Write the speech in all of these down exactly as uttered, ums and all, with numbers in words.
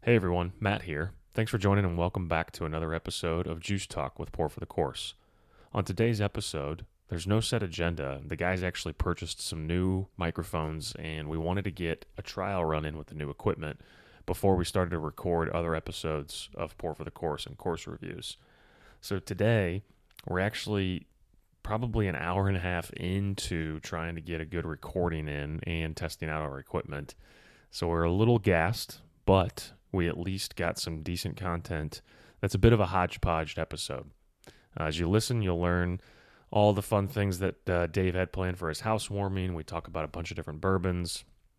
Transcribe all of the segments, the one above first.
Hey everyone, Matt here. Thanks for joining and welcome back to another episode of Juice Talk with Pour for the Course. On today's episode, there's no set agenda. The guys actually purchased some new microphones and we wanted to get a trial run in with the new equipment before we started to record other episodes of Pour for the Course and course reviews. So today, we're actually probably an hour and a half into trying to get a good recording in and testing out our equipment. So we're a little gassed, but we at least got some decent content that's a bit of a hodgepodge episode. Uh, as you listen, you'll learn all the fun things that uh, Dave had planned for his housewarming. We talk about a bunch of different bourbons.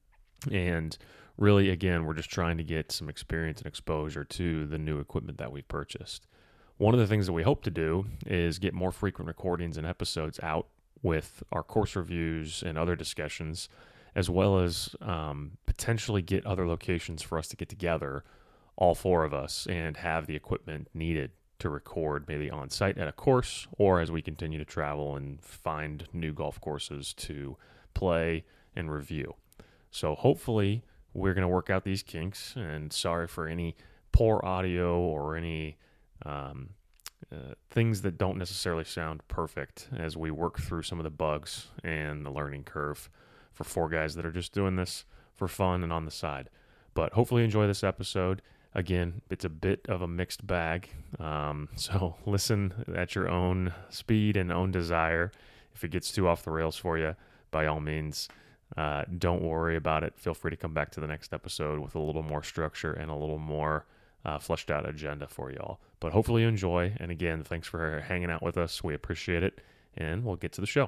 And really, again, we're just trying to get some experience and exposure to the new equipment that we've purchased. One of the things that we hope to do is get more frequent recordings and episodes out with our course reviews and other discussions, as well as um, potentially get other locations for us to get together, all four of us, and have the equipment needed to record maybe on site at a course or as we continue to travel and find new golf courses to play and review. So hopefully we're going to work out these kinks, and sorry for any poor audio or any um, uh, things that don't necessarily sound perfect as we work through some of the bugs and the learning curve for four guys that are just doing this for fun and on the side. But hopefully you enjoy this episode. Again, it's a bit of a mixed bag, um, so listen at your own speed and own desire. If it gets too off the rails for you, by all means, uh, don't worry about it. Feel free to come back to the next episode with a little more structure and a little more uh, fleshed out agenda for y'all. But hopefully you enjoy, and again, thanks for hanging out with us. We appreciate it, and we'll get to the show.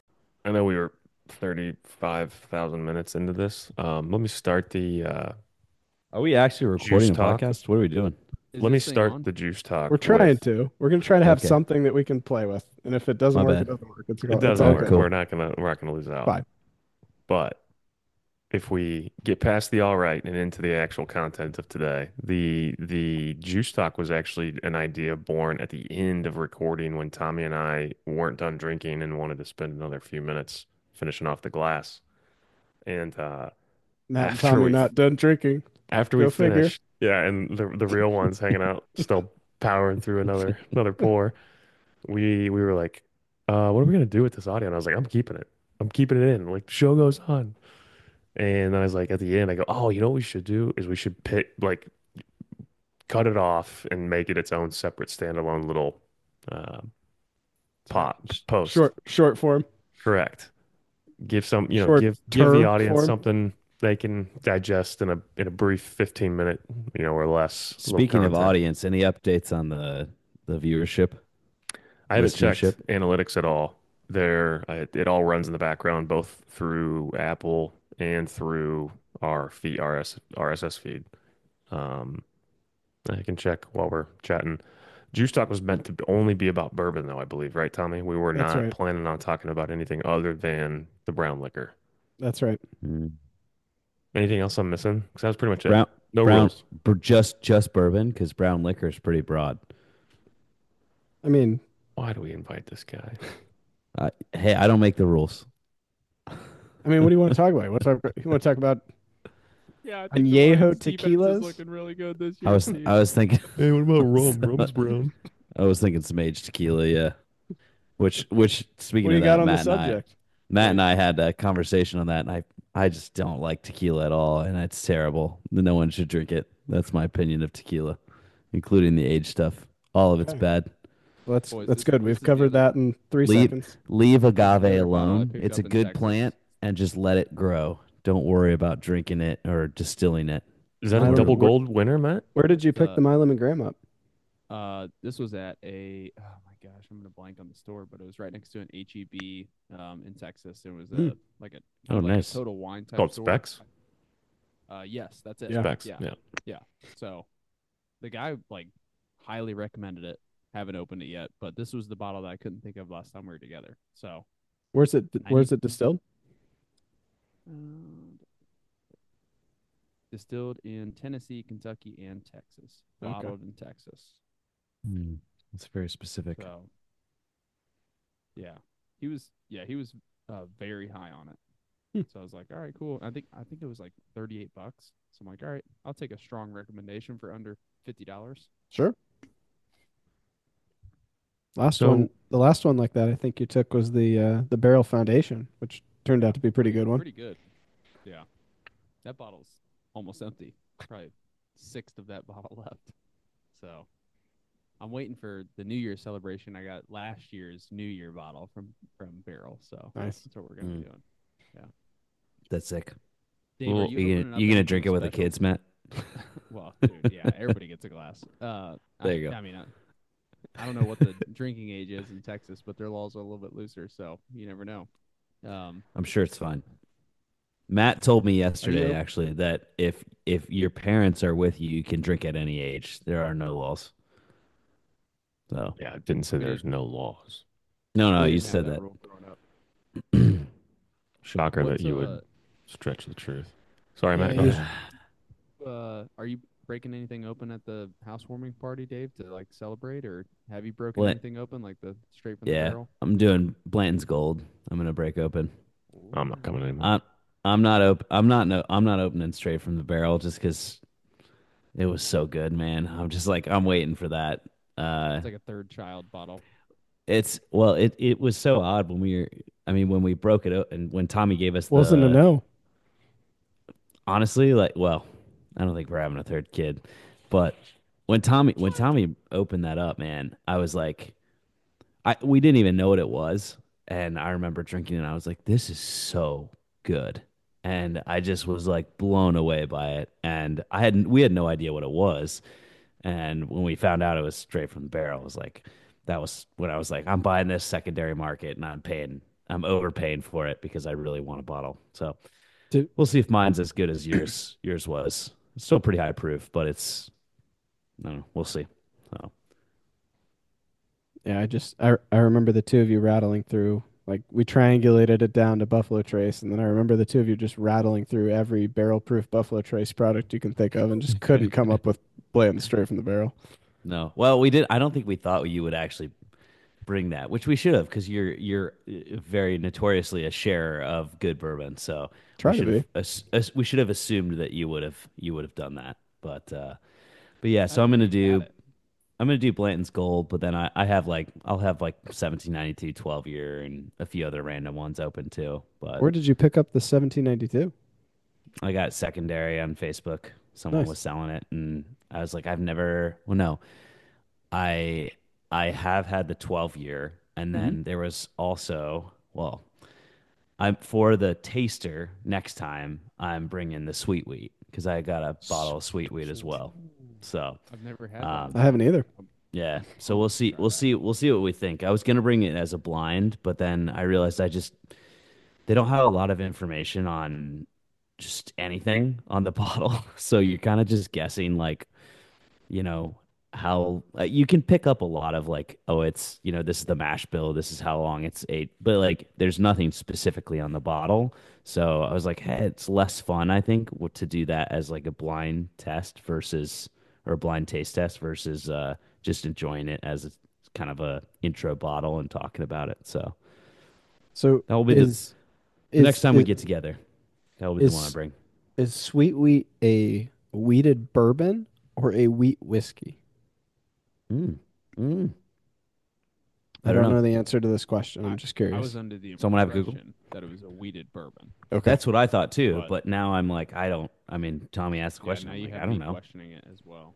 I know we were thirty-five thousand minutes into this. Um, let me start the uh, Are we actually juice recording a talk. podcast? What are we doing? Is Let me this thing start on? the juice We're talk trying with to. We're gonna try to have Okay, something that we can play with, and if it doesn't my work, it bad. doesn't work. It's it it's doesn't all All right, work. good. cool. We're not gonna we're not gonna lose out. Fine. But if we get past the all right and into the actual content of today, the the juice talk was actually an idea born at the end of recording when Tommy and I weren't done drinking and wanted to spend another few minutes finishing off the glass. And uh, Matt and after Tommy we not done drinking. after we Go figure. finished, yeah, and the the real ones hanging out, still powering through another another pour. We we were like, uh, what are we gonna do with this audio? And I was like, I'm keeping it. I'm keeping it in. Like the show goes on. And I was like, at the end, I go, oh, you know what we should do is we should pick like cut it off and make it its own separate standalone little uh, pot Sh- post. Short short form. Correct. Give some, you know, Short give give the term audience form. something they can digest in a in a brief fifteen minute, you know, or less little Speaking of content. audience, any updates on the the viewership, I haven't checked listenership? analytics at all. There, I, it all runs in the background, both through Apple and through our feed, R S, R S S feed. Um, I can check while we're chatting. Juice Talk was meant to only be about bourbon, though, I believe, right, Tommy? We were That's not right. planning on talking about anything other than the brown liquor. That's right. Mm. Anything else I'm missing? Because that was pretty much it. Brown, No brown, rules. bur- just just bourbon because brown liquor is pretty broad. I mean, Why do we invite this guy? Uh, hey, I don't make the rules. I mean, what do you want to talk about? You want to talk about, you want to talk about Yeah, I think the añejo Lions defense is tequilas? looking really good this I year, was Steve. I was thinking Hey, what about rum? Rum's brown. I was thinking some aged tequila, yeah. Which which speaking What do of you got that, on the Matt and I subject? Matt and I had a conversation on that, and I I just don't like tequila at all, and it's terrible. No one should drink it. That's my opinion of tequila, including the age stuff. All of it's Okay. bad. Well, that's Boys, that's this good. this We've is the covered other that in three Leave seconds. leave this is the agave other bottle I alone. picked It's a up in good Texas. plant, and just let it grow. Don't worry about drinking it or distilling it. Is that a Milam, double where, gold winner, Matt? where did you It's, pick uh, the Milam and Graham up? uh, this was at a oh my gosh, I'm gonna blank on the store, but it was right next to an H E B um in Texas. It was Hmm. a like a Oh, kind of like a nice. Total Wine type Called store. Specs? Uh, yes, that's it. Yeah. Specs. Yeah, Yeah. yeah. So the guy like highly recommended it. Haven't opened it yet, but this was the bottle that I couldn't think of last time we were together. So Where's it? I Where's need it distilled? uh, distilled in Tennessee, Kentucky, and Texas. Okay. Bottled in Texas. Hmm. It's very specific. So yeah, he was yeah he was uh, very high on it. Hmm. So I was like, all right, cool. I think I think it was like thirty-eight bucks. So I'm like, all right, I'll take a strong recommendation for under fifty dollars. Sure. Last So one, the last one like that, I think you took was the uh, the Barrel Foundation, which turned out to be a pretty good one. Pretty good. Yeah. That bottle's almost empty. Probably sixth of that bottle left. So I'm waiting for the New Year celebration. I got last year's New Year bottle from from Barrel. So Nice. that's what we're gonna Mm. be doing. That's sick. Dave, Well, are you, You opening gonna up you gonna anything drink it with the special? kids, Matt? Well, dude, yeah, everybody gets a glass. Uh, There I, you go. I mean, I, I don't know what the drinking age is in Texas, but their laws are a little bit looser, so you never know. Um, I'm sure it's fine. Matt told me yesterday op- actually that if if your parents are with you, you can drink at any age. There are no laws. So yeah, it didn't say We there's didn't- no laws. no, no, we you didn't have said that that. rule growing up. Shocker that What's, you uh, would stretch the truth. Sorry, Yeah, Matt. Go you- ahead. Uh, are you breaking anything open at the housewarming party, Dave, to like celebrate, or have you broken What? anything open like the straight from the Yeah, barrel? I'm doing Blanton's Gold. I'm gonna break open. I'm not coming anymore. I'm I'm not op- I'm not no I'm not opening straight from the barrel just because it was so good, man. I'm just like I'm waiting for that. Uh, It's like a third child bottle. it's well, it it was so odd when we were. I mean, when we broke it up and when Tommy gave us Wasn't the a no. honestly, like, well, I don't think we're having a third kid, but when Tommy when Tommy opened that up, man, I was like, I we didn't even know what it was, and I remember drinking it. And I was like, this is so good, and I just was like blown away by it. And I had we had no idea what it was, and when we found out it was straight from the barrel, it was like that was when I was like, I'm buying this secondary market, and I'm paying. I'm overpaying for it because I really want a bottle. So Did- we'll see if mine's as good as yours yours was. It's still pretty high proof, but it's I don't know. We'll see. So Yeah, I just I I remember the two of you rattling through, like we triangulated it down to Buffalo Trace, and then I remember the two of you just rattling through every barrel proof Buffalo Trace product you can think of and just couldn't come up with Blanton straight from the barrel. no. Well, we did. I don't think we thought you would actually bring that, which we should have, because you're you're uh, very notoriously a sharer of good bourbon. So Try we to should have be. as, as, we should have assumed that you would have you would have done that. But uh, but yeah. I So I'm didn't gonna know you had do it. I'm gonna do Blanton's Gold, but then I, I have like I'll have like seventeen ninety-two, twelve year, and a few other random ones open too. But Where did you pick up the seventeen ninety-two? I got secondary on Facebook. Someone Nice. was selling it, and I was like, I've never. Well, no, I I have had the twelve year, and then there was also well, I'm for the taster next time. I'm bringing the sweet wheat because I got a bottle of sweet wheat as well. So I've never had Um, that. I haven't either. yeah, I'm so we'll gonna see. try We'll that. see. We'll see what we think. I was gonna bring it as a blind, but then I realized I just they don't have a lot of information on just anything on the bottle, so you're kind of just guessing like you know how uh, you can pick up a lot of like, oh, it's you know this is the mash bill, this is how long it's ate, but like there's nothing specifically on the bottle. So I was like, hey, it's less fun, I think, w- to do that as like a blind test versus or a blind taste test versus uh, just enjoying it as a kind of a intro bottle and talking about it. So So that will be the, is the is next time we is, get together. That will be the one I is bring. is sweet wheat a wheated bourbon or a wheat whiskey? Mm. Mm. I, don't know. the answer to this question. I'm I- just I curious. was under the Someone have Google? impression that it was a weeded bourbon. Okay. That's what I thought too, But- but now I'm like, I don't. I mean, Tommy asked the Yeah, question. now I'm you like, have I don't me know. questioning it as well.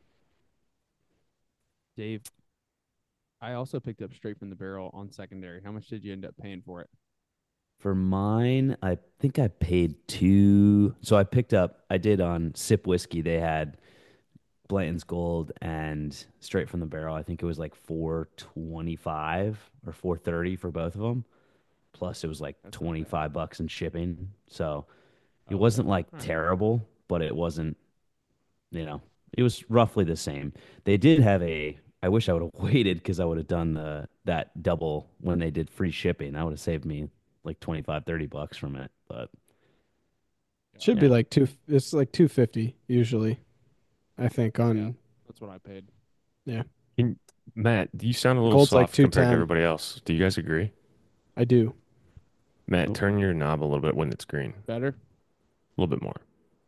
Dave, I also picked up straight from the barrel on secondary. How much did you end up paying for it? For mine, I think I paid two. So I picked up. I did on Sip Whiskey. They had Blanton's Gold and straight from the barrel. I think it was like four twenty five or four thirty for both of them. Plus, it was like That's not bad. twenty five bucks in shipping. So it Okay. wasn't like All right. terrible, but it wasn't. You know, it was roughly the same. They did have a. I wish I would have waited because I would have done the that double when they did free shipping. That would have saved me like twenty five, thirty bucks from it. But Should be Yeah. like two. It's like two fifty usually. I think on Yeah. That's what I paid. Can- Matt, you sound a little Gold's like soft compared to two ten. everybody else. Do you guys agree? I do. Matt, Oh. turn your knob a little bit when it's green. Better? A little bit more.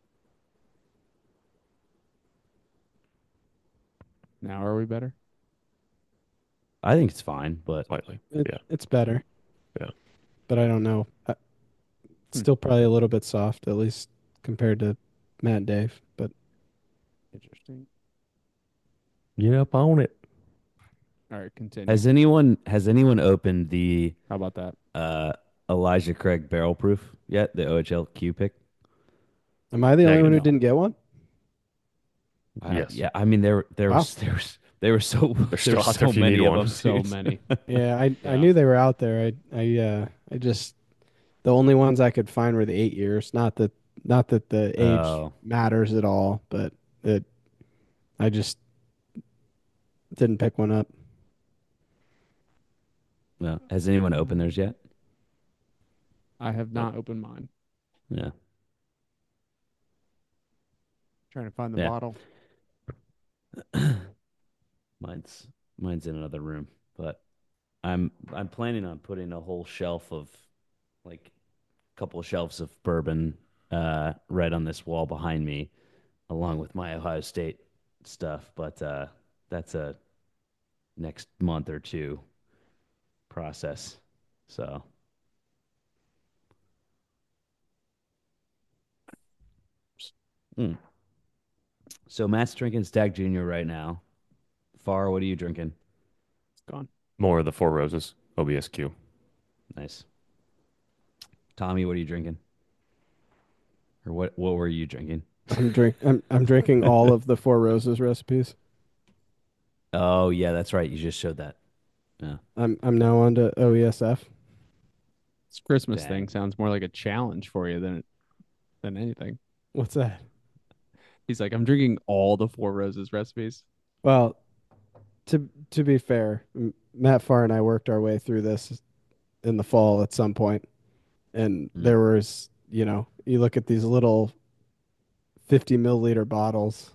Now are we better? I think it's fine, but Slightly. It, Yeah. It's better. Yeah. But I don't know. I, it's Hmm. still probably a little bit soft, at least compared to Matt and Dave. But Interesting. Get up on it. All right, continue. has anyone has anyone opened the How about that? uh, Elijah Craig barrel proof yet? The O H L Q pick? am I the only one who Negative. didn't get one? Uh, Yes. Yeah, I mean there there Wow. was there was there were so They're there still were out there so if you many need of one. them. So dude. many. Yeah, I I Yeah. knew they were out there. I I uh I just the only ones I could find were the eight years. Not that not that the age Oh, matters at all, but it I just didn't pick one up. well, has anyone opened theirs yet? I have not opened mine. Yeah, Trying to find the Yeah. bottle. mine's mine's in another room, but I'm I'm planning on putting a whole shelf of like a couple of shelves of bourbon uh, right on this wall behind me, along with my Ohio State stuff. But uh, that's a next month or two process. So mm. so Matt's drinking Stag Junior right now. Far, what are you drinking? It's gone. More of the Four Roses. O B S Q. Nice. Tommy, what are you drinking? Or what what were you drinking? I'm drink I'm I'm drinking all of the Four Roses recipes. Oh yeah, that's right. You just showed that. Yeah. I'm I'm now on to O E S F. This Christmas Dang. thing sounds more like a challenge for you than than anything. What's that? He's like, I'm drinking all the Four Roses recipes. Well, to to be fair, M- Matt Farr and I worked our way through this in the fall at some point, and Mm. there was, you know, you look at these little fifty milliliter bottles,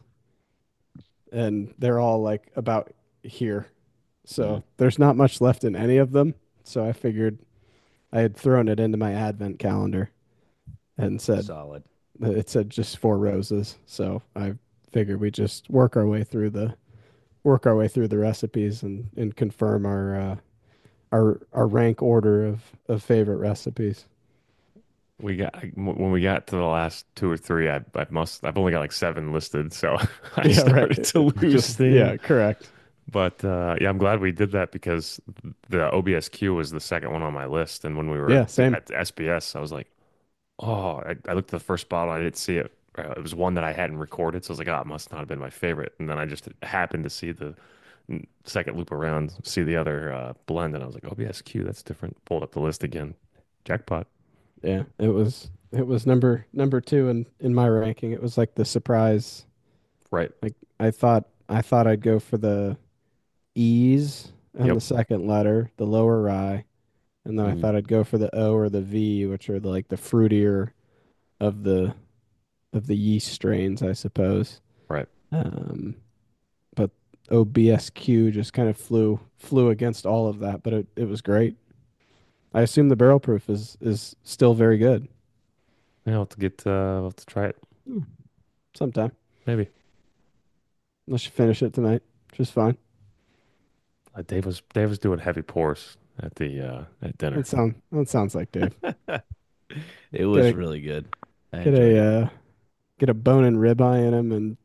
and they're all like about here. So Mm. there's not much left in any of them. So I figured I had thrown it into my advent calendar and said Solid. it said just four roses. So I figured we just work our way through the work our way through the recipes and and confirm our uh, our our rank order of of favorite recipes. We got I- when we got to the last two or three. I I must. I've only got like seven listed, so I Yeah, right. started to lose Just steam. yeah, correct. But uh, yeah, I'm glad we did that because the O B S Q was the second one on my list, and when we were Yeah, same. at S B S, I was like, oh, I, I looked at the first bottle, I didn't see it. Uh, It was one that I hadn't recorded, so I was like, oh, it must not have been my favorite. And then I just happened to see the mm, second loop around, see the other uh, blend, and I was like, O B S Q, that's different. Pulled up the list again. Jackpot. Yeah, it was it was number number two in in my ranking. It was like the surprise. Right. Like I thought I thought I'd go for the E's and Yep. the second letter, the lower rye, and then I Mhm. thought I'd go for the O or the V, which are the, like the fruitier of the of the yeast strains, I suppose. Right. Um, but O B S Q just kind of flew flew against all of that, but it, it was great. I assume the barrel proof is is still very good. Yeah, I'll have to get, uh, I'll have to try it. Sometime, Maybe. unless you finish it tonight, which is fine. Uh, Dave was Dave was doing heavy pours at the uh, at dinner. That sound that sounds like Dave. It was Get a- really good. I Get enjoyed a it. uh, get a bone and ribeye in him and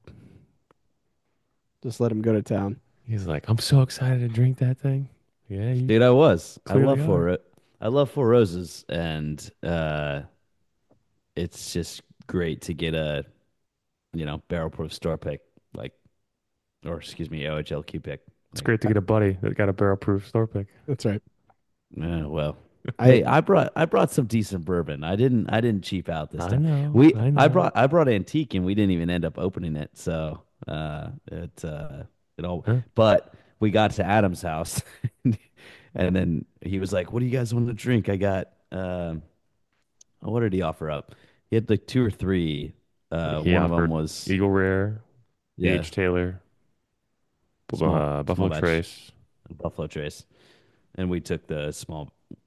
just let him go to town. He's like, I'm so excited to drink that thing. Yeah, you, Dude, I was. I Clearly love Four are. Ro- I love Four Roses, and uh, it's just great to get a, you know, barrel proof store pick, like, or excuse me, O H L Q pick. it's Like, great to get a buddy that got a barrel proof store pick. That's right. uh, well, I hey, I brought I brought some decent bourbon. I didn't I didn't cheap out this I time. know. We I I know. brought I brought antique, and we didn't even end up opening it. So uh, it uh, it all. Huh? But we got to Adam's house, and then he was like, "What do you guys want to drink?" I got um, what did he offer up? He had like two or three. Uh, He one of them offered was Eagle Rare, yeah, Gage Taylor, small uh, small Buffalo batch Trace. Buffalo Trace, and we took the small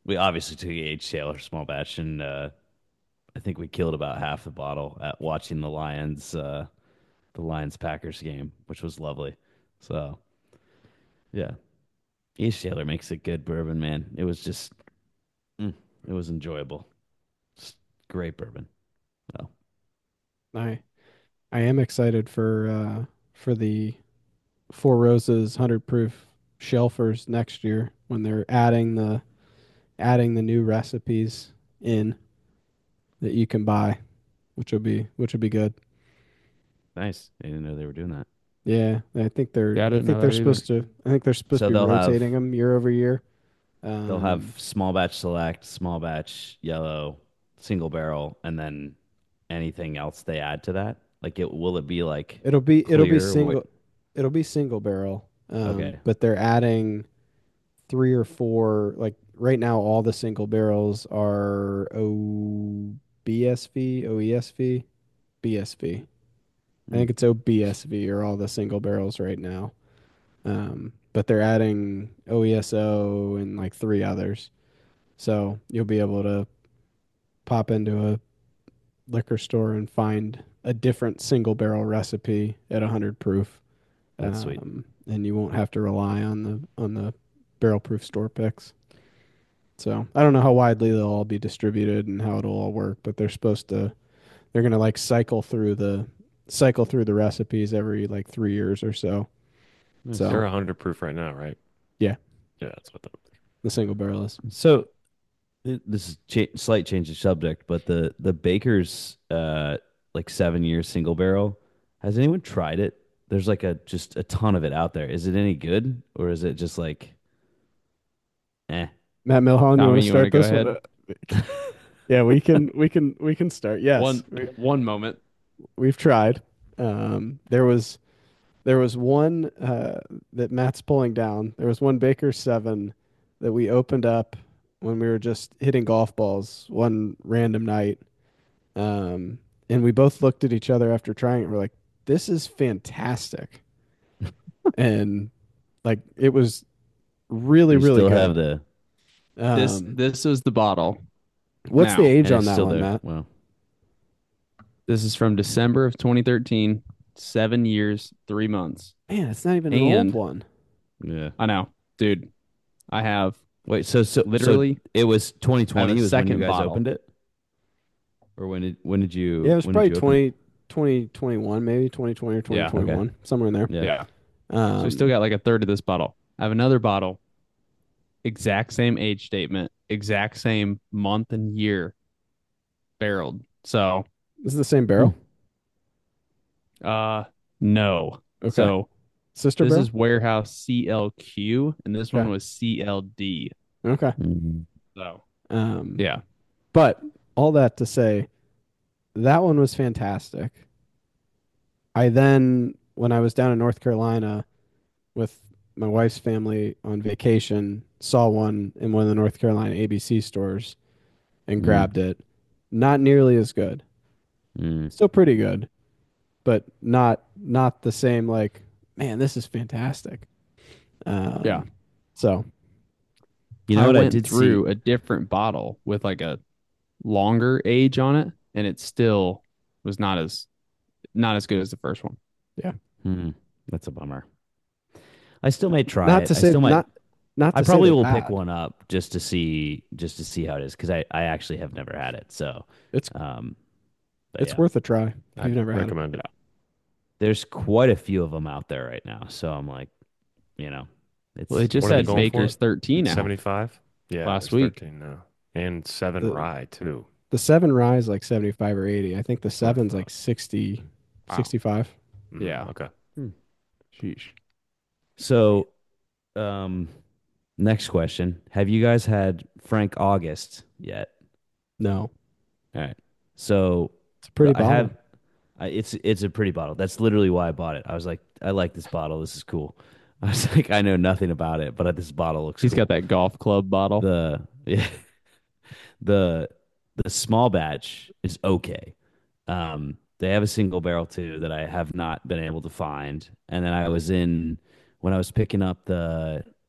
we obviously took a H Taylor small batch, and uh, I think we killed about half the bottle at watching the Lions, uh, the Lions Packers game, which was lovely. So yeah, H Taylor makes a good bourbon, man. It was just, mm, it was enjoyable. Just great bourbon. So I I am excited for uh for the Four Roses hundred proof shelfers next year when they're adding the adding the new recipes in that you can buy, which will be which will be good. nice. I didn't know they were doing that. Yeah, I think they're Yeah, I I didn't think know they're that either. supposed to I think they're supposed So to be they'll have rotating them year over year. they'll Um, have small batch select, small batch yellow, single barrel, and then anything else they add to that. Like it will it be like it'll be it'll be clear? What? single it'll be single barrel. Um, Okay. but they're adding three or four like right now all the single barrels are O B S V, O E S V, B S V. I Mm, think it's O B S V or all the single barrels right now. Um, but they're adding O E S O and like three others. So you'll be able to pop into a liquor store and find a different single barrel recipe at one hundred proof. that's sweet. Um, and you won't have to rely on the on the barrel proof store picks. So I don't know how widely they'll all be distributed and how it'll all work, but they're supposed to they're gonna like cycle through the cycle through the recipes every like three years or so. Nice. So They're one hundred proof right now, right? yeah, Yeah, that's what the. the single barrel is. So th- this is cha slight change of subject, but the the Baker's uh like seven year single barrel. Has anyone tried it? There's like a just a ton of it out there. Is it any good or is it just like eh? Matt Milholland, you want Tommy, to you want start to go this ahead? one? Yeah, we can we can we can start. Yes, One we, one moment. we've tried. Um, there was there was one uh, that Matt's pulling down. There was one Baker seven that we opened up when we were just hitting golf balls one random night. Um, and we both looked at each other after trying it. We're like, "This is fantastic," and like it was really You really still good. have the This Um, this was the bottle. what's now, the age and on it's that still one, there. Matt? Well, This is from December of twenty thirteen. Seven years, three months. Man, it's not even an old And one. yeah. I know, dude. I have Wait, so so so literally it was I have twenty twenty a was when you second guys bottle. opened it? Or when did when did you Yeah, it was when probably did you open it? twenty, twenty twenty-one, maybe twenty twenty or Yeah. Okay. twenty twenty-one, somewhere in there. Yeah. Yeah. Um, So we still got like a third of this bottle. I have another bottle, exact same age statement, exact same month and year barreled. So, this is the same barrel. uh, no. Okay. So Sister this barrel. is warehouse C L Q, and this one Okay. was C L D. Okay. Mhm. So Um, yeah, but all that to say, that one was fantastic. I then, when I was down in North Carolina with my wife's family on vacation, saw one in one of the North Carolina A B C stores and Mm. grabbed it. Not nearly as good. Mm. Still pretty good, but not not the same. Like, man, this is fantastic. Um, Yeah. So You know I what I went did through see? a different bottle with like a longer age on it, and it still was not as not as good as the first one. Hmm, that's a bummer. I still may try not it. to I say still might. not not to I say probably they're will pick bad. one up just to see just to see how it is because I I actually have never had it. So It's um, but it's yeah. worth a try if I'd you've never had it. recommend it. There's quite a few of them out there right now. So I'm like, you know, it's Well, it just What are they said going for? Baker's thirteen out. seventy-five? Yeah, Last it's week. thirteen now. And seven The- rye, too. The seven rye is like seventy-five or eighty. I think the That's what I seven's thought. like sixty, Wow. sixty-five. Mm, Yeah. Okay. Sheesh. so. Um, next question: have you guys had Frank August yet? No, All right. So it's a pretty I bottle. have. I, it's it's a pretty bottle. That's literally why I bought it. I was like, I like this bottle. This is cool. I was like, I know nothing about it, but this bottle looks. He's cool. got that golf club bottle. the yeah, the the small batch is okay. Um, they have a single barrel too that I have not been able to find. And then I was in when I was picking up the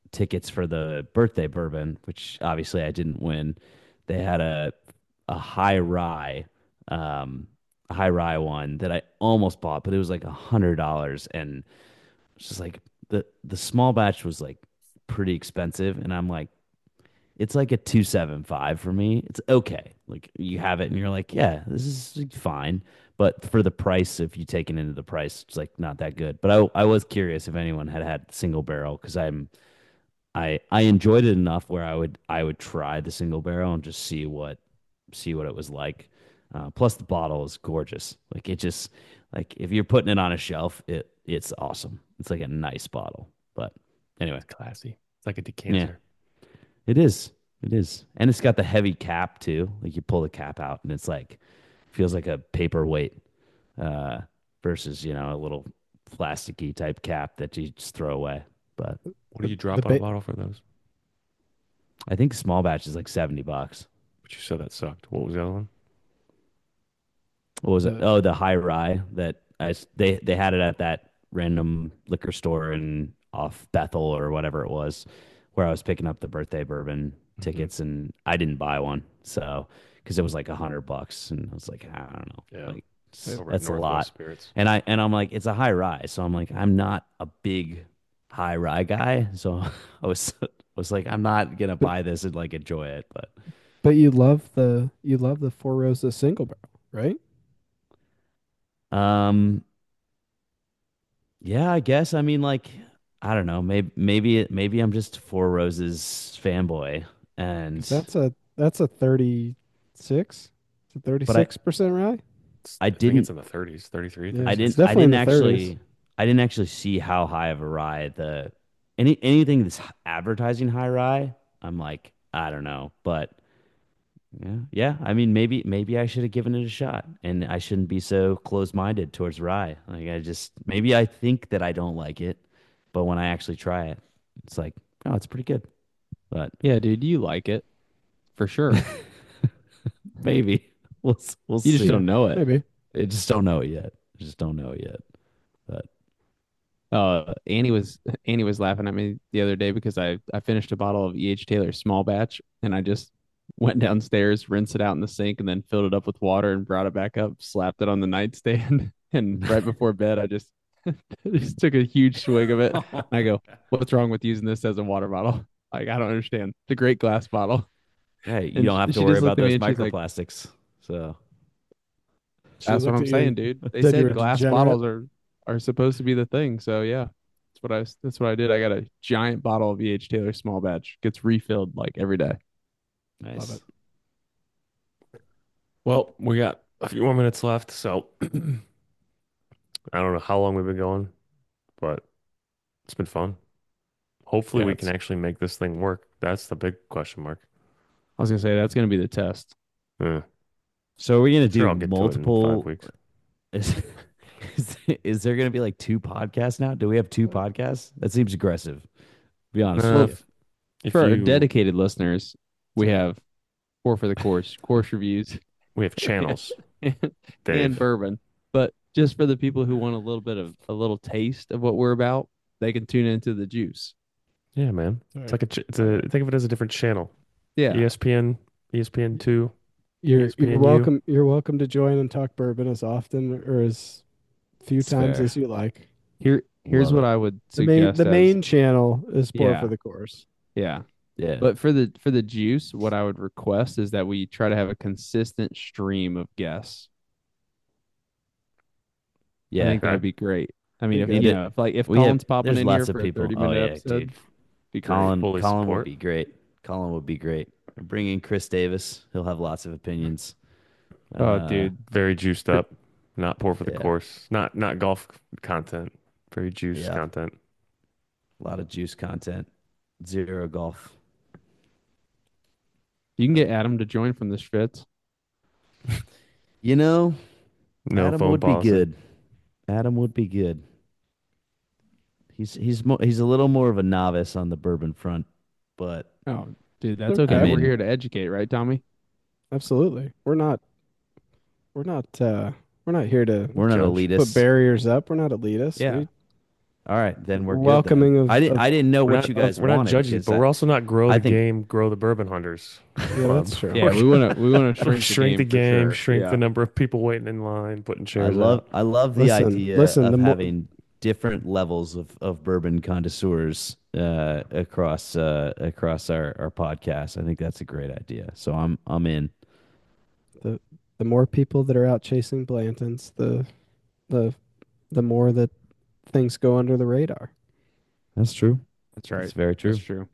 tickets for the birthday bourbon, which obviously I didn't win. They had a a high rye, um, a high rye one that I almost bought, but it was like a hundred dollars, and it's just like the the small batch was like pretty expensive, and I'm like, it's like a two seven five for me. It's okay. Like you have it, and you're like, yeah, this is fine. But for the price, if you take it into the price, it's like not that good. But I I was curious if anyone had had single barrel because I'm I I enjoyed it enough where I would I would try the single barrel and just see what see what it was like. Uh, plus the bottle is gorgeous. Like it just like if you're putting it on a shelf, it it's awesome. It's like a nice bottle. But anyway, It's classy. It's like a yeah, decanter. it is. It is. And it's got the heavy cap too. Like you pull the cap out and it's like feels like a paperweight uh versus, you know, a little plasticky type cap that you just throw away. But What do The, you the drop on a ba- bottle for those? I think small batch is like seventy bucks. But you said that sucked. What was the other one? What was it? the Oh, the high rye that I s- they they had it at that random liquor store in off Bethel or whatever it was, where I was picking up the birthday bourbon Mhm. tickets, and I didn't buy one, so because it was like a hundred bucks, and I was like, I don't know, Yeah. like it's- Over at that's a Northwest lot, Spirits. and I and I'm like, it's a high rye, so I'm like, I'm not a big high rye guy, so I was I was like, I'm not gonna but buy this and like enjoy it, but but you love the you love the Four Roses single barrel, right? um. Yeah, I guess. I mean, like, I don't know. Maybe, maybe, it, maybe I'm just Four Roses fanboy, and Because that's a that's a thirty-six, it's a but I, thirty-six percent rye. It's, I I think it's didn't, in the thirties, thirty-three, Yeah, I it's didn't, thirty-six. I definitely in didn't the thirties. actually, I didn't actually see how high of a rye the any anything that's advertising high rye. I'm like, I don't know, but yeah, yeah. I mean, maybe, maybe I should have given it a shot, and I shouldn't be so close-minded towards rye. Like, I just maybe I think that I don't like it, but when I actually try it, it's like, oh, it's pretty good. But Yeah, dude, you like it for sure. maybe we'll s- we'll You just see. don't know it. Maybe. I just don't know it yet. I just don't know it yet. But Uh, Annie was Annie was laughing at me the other day because I I finished a bottle of E H. Taylor small batch and I just went downstairs, rinsed it out in the sink, and then filled it up with water and brought it back up, slapped it on the nightstand, and right before bed I just just took a huge swig of it. And I go, "What's wrong with using this as a water bottle? Like I don't understand. It's a great glass bottle." hey, you And don't sh- have to she worry just looked about at me those and she's like, microplastics. So She "That's what looked I'm at you saying, and dude. They said you were said a glass degenerate. bottles are are supposed to be the thing." So yeah. That's what I that's what I did. I got a giant bottle of E H. Taylor small batch. Gets refilled like every day. nice. Love Well, we got a few more minutes left, so I don't know how long we've been going, but it's been fun. Hopefully, Yeah, we can it's actually make this thing work. That's the big question mark. I was gonna say that's gonna be the test. Yeah. So are we gonna Sure, do I'll get to it in five multiple? weeks. Is, is, is there gonna be like two podcasts now? Do we have two podcasts? That seems aggressive. Be honest Uh, with you. if, if For our you, dedicated listeners, we have four for the course, course reviews, we have channels, and, Dave. and bourbon. But just for the people who want a little bit of a little taste of what we're about, they can tune into the juice. Yeah, man. It's like a, ch- it's a, think of it as a different channel. Yeah. E S P N, E S P N two, you're you're E S P N U. welcome you're welcome to join and talk bourbon as often or as few It's times fair. as you like. Here here's Love what it. I would The main suggest the as main channel is pour yeah. for the course. Yeah. Yeah. But for the for the juice, what I would request is that we try to have a consistent stream of guests. I yeah. think that would be great. I mean, if Be you good. know, if like if We have- Colin's popping there's in here lots of for a people. thirty Oh, minute yeah, episode, dude. be great. Colin, Fully Colin support. would be great. Colin would be great. Bring in Chris Davis. He'll have lots of opinions. Oh, Uh, dude, Very juiced up. Not pour for the Yeah. course. Not not golf content. Very juiced Yeah. content. a lot of juice content. Zero golf. you can get Adam to join from the Schvitz. You know, No Adam phone would policy. be good. Adam would be good. He's he's more he's a little more of a novice on the bourbon front, but Oh, dude, that's Okay. okay. I We're mean- here to educate, right, Tommy? Absolutely. We're not we're not uh we're not here to we're not Judge. elitist. put barriers up. We're not elitists. Yeah. We All right, then we're good Welcoming then. of- I didn't. of- I didn't know We're what not, you guys we're not wanted. judging, 'cause but I- we're also not grow I the think- game, grow the bourbon hunters. Yeah, that's true. Yeah, we want to we want to shrink, shrink the the game, game, for shrink sure. the Yeah. number of people waiting in line, putting I chairs love. out. I love the Listen, idea listen, of the mo- having different levels of, of bourbon connoisseurs uh, across uh, across our, our podcast. I think that's a great idea. So I'm I'm in. The more people that are out chasing Blantons, the the the more that things go under the radar. That's true. That's right. That's very true. That's true.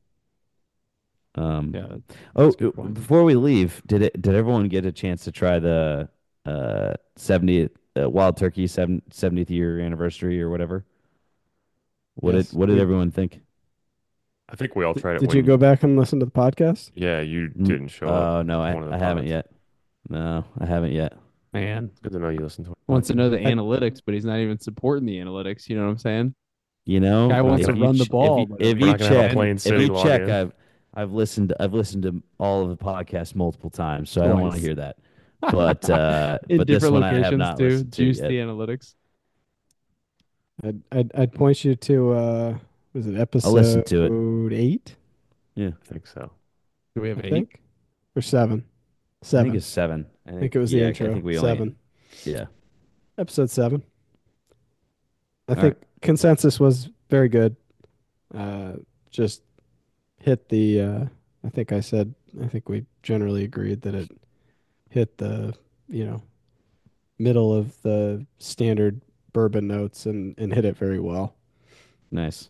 Um, Yeah. that- Oh, That's a good point. before we leave, did it? Did everyone get a chance to try the uh, seventieth uh, Wild Turkey seven, seventieth year anniversary or whatever? What Yes, did What did we- everyone think? I think we all tried it. Did when you go back and listen to the podcast? Yeah, you Mm, didn't show Oh up. no, I, one of the I haven't pods. yet. No, I haven't yet. Man Good to know you listened to it. wants to know the I- analytics, but he's not even supporting the analytics. You know what I'm saying? You know, Guy wants if to you run the ch- ball, If but you, if we're you not gonna have a check, Plain if City you check, login. I've I've listened. I've listened to all of the podcasts multiple times, so I don't want to Twice. hear that. But uh, In but this different one I have locations not too. listened to Juice yet. the analytics. I'd I'd, I'd point you to uh, was it episode listen to it. eight? Yeah, I think so. Do we have I eight? think, or seven? I Seven. think it's seven. I I think it was the yeah, intro. I think we only, seven. Yeah. Episode seven. I All think consensus was very good. Uh, just hit the. Uh, I think I said. I think we generally agreed that it hit the, you know, middle of the standard bourbon notes and and hit it very well. Nice.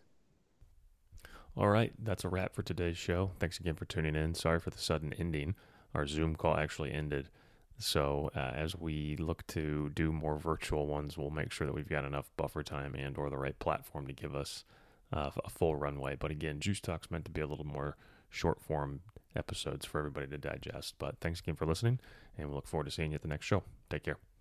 All right, that's a wrap for today's show. Thanks again for tuning in. Sorry for the sudden ending. Our Zoom call actually ended. So uh, as we look to do more virtual ones, we'll make sure that we've got enough buffer time and or the right platform to give us uh, a full runway. But again, Juice Talk's meant to be a little more short form episodes for everybody to digest. But thanks again for listening, and we look forward to seeing you at the next show. Take care.